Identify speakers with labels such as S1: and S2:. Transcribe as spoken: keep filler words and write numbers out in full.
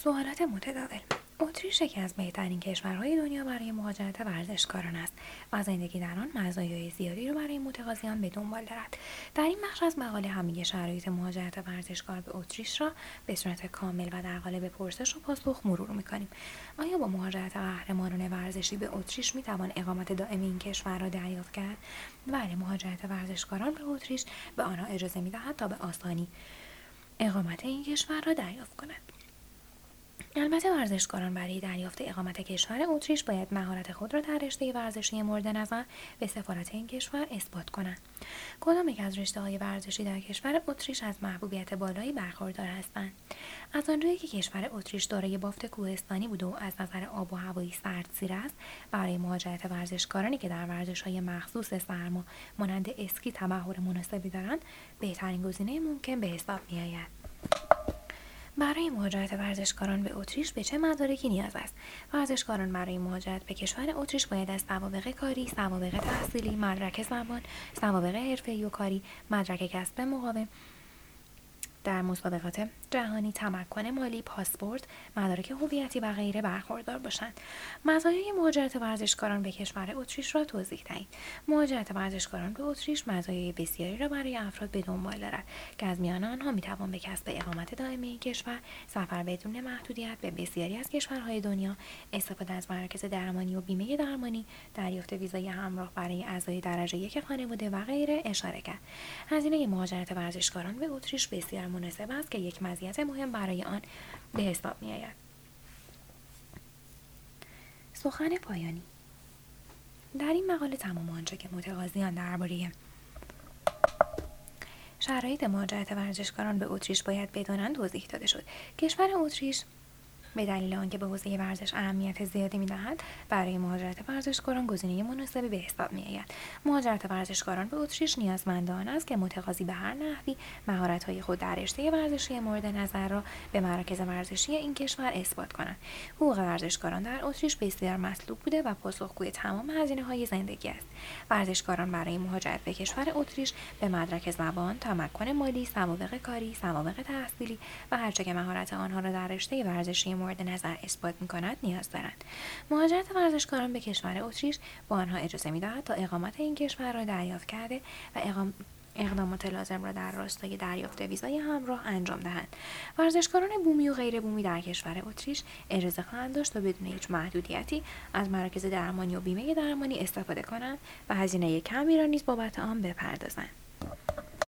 S1: سوالات متداول. اتریش یکی از بهترین کشورهای دنیا برای مهاجرت ورزشکاران است و زندگی در آن مزایای زیادی را برای متقاضیان به دنبال دارد. در این بخش از مقاله همه شرایط مهاجرت ورزشکار به اتریش را به صورت کامل و در قالب پرسش و پاسخ مرور می‌کنیم. آیا با مهاجرت قهرمانان ورزشی به اتریش می‌توان اقامت دائمی این کشور را دریافت کرد؟ بله، مهاجرت ورزشکاران به اتریش به آنها اجازه می‌دهد تا به آسانی اقامت این کشور را دریافت کنند. البته ورزشکاران برای دریافت اقامت کشور اتریش باید مهارت خود را در رشته ورزشی مورد نظر به سفارت این کشور اثبات کنند. کدام یک از رشته‌های ورزشی در کشور اتریش از محبوبیت بالایی برخوردار هستند؟ از آنجایی که کشور اتریش دارای بافت کوهستانی بوده و از نظر آب و هوایی سردسیر است، برای مهاجرت ورزشکارانی که در ورزش‌های مخصوص سرما مانند اسکی تبحر مناسبی دارند، بهترین گزینه ممکن به حساب می‌آید. برای مهاجرت ورزشکاران به اتریش به چه مدارکی نیاز است؟ ورزشکاران برای مهاجرت به کشور اتریش باید از سوابق کاری، سوابق تحصیلی، مدرک زبان، سوابق حرفه‌ای و کاری، مدرک کسب مقاوم در مسابقات جهانی، تمکن مالی، پاسپورت، مدارک هویتی و غیره برخوردار باشند. مزایای مهاجرت ورزشکاران به کشور اتریش را توضیح دهید. مهاجرت ورزشکاران به اتریش مزایای بسیاری را برای افراد به دنبال دارد که از میان آنها میتوان به کسب اقامت دائمی این کشور، سفر بدون محدودیت به بسیاری از کشورهای دنیا، استفاده از مراکز درمانی و بیمه درمانی، دریافت ویزای همراه برای اعضای درجه یک خانواده و غیره اشاره کرد. هزینه مهاجرت ورزشکاران به اتریش بسیار مناسب است که یک مزیت مهم برای آن به حساب می آید. سخن پایانی. در این مقاله تمام آنچه که متقاضیان درباره شرایط مهاجرت ورزشکاران به اتریش باید بدانند توضیح داده شد. کشور اتریش به دلیل آنکه به حوزه ورزش اهمیت زیادی می‌دهد، برای مهاجرت ورزشکاران گزینه مناسبی به حساب می‌آید. مهاجرت ورزشکاران به اتریش نیازمند آن است که متقاضی به هر نحوی مهارت‌های خود در رشته ورزشی مورد نظر را به مراکز ورزشی این کشور اثبات کنند. حقوق ورزشکاران در اتریش بسیار مطلوب بوده و پاسخگوی تمام هزینه‌های زندگی است. ورزشکاران برای مهاجرت به کشور اتریش به مدرک زبان، تمکن مالی، سوابق کاری، سوابق تحصیلی و هرچه که مهارت آنها را در رشته ورزشی مورد نظر اثبات می‌کند نیاز دارند. مهاجرت ورزشکاران به کشور اتریش با آنها اجازه می‌دهد تا اقامت این کشور را دریافت کرده و اقام... اقدامات لازم را در راستای دریافت ویزای همراه انجام دهند. ورزشکاران بومی و غیر بومی در کشور اتریش اجازه خواهند داشت تا بدون هیچ محدودیتی از مراکز درمانی و بیمه درمانی استفاده کنند و هزینه کمی را نیز بابت آن بپردازند.